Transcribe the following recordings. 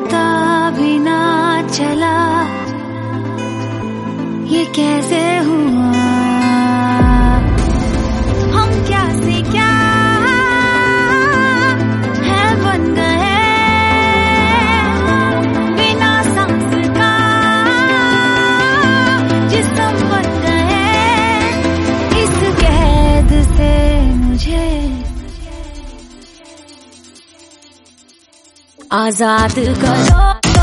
पता भी ना चला ये कैसे हुआ। हम क्या से क्या है बन गए बिना सांस का जिस्म बन गए। इस कैद से मुझे आजाद करो।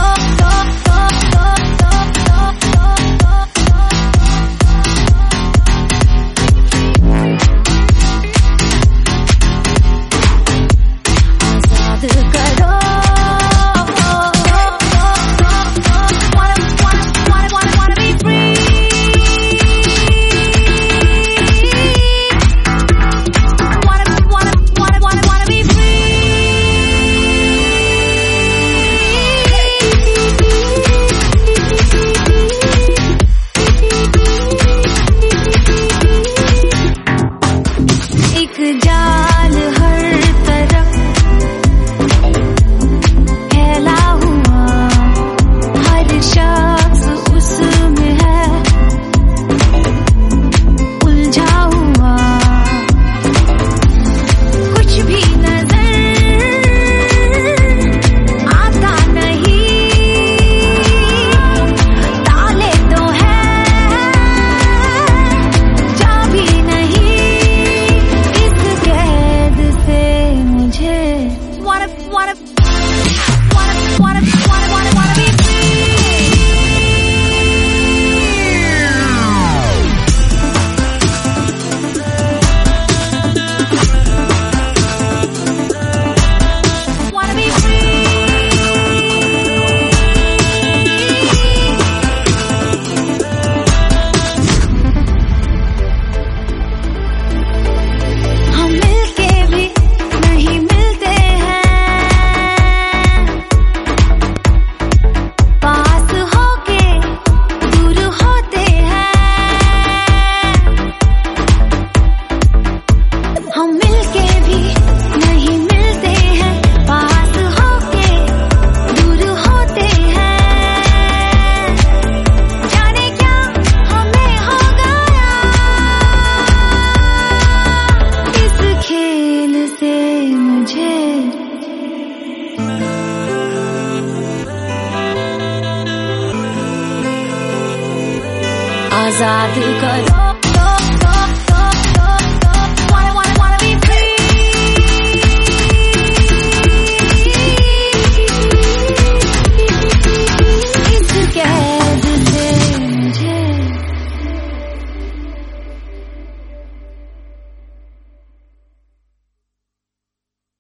जाल हर तरफ फैला हुआ, हर शख्स उसमें है उलझा हुआ। कुछ भी नजर आता नहीं, ताले तो है चाबी नहीं। आजाद करो।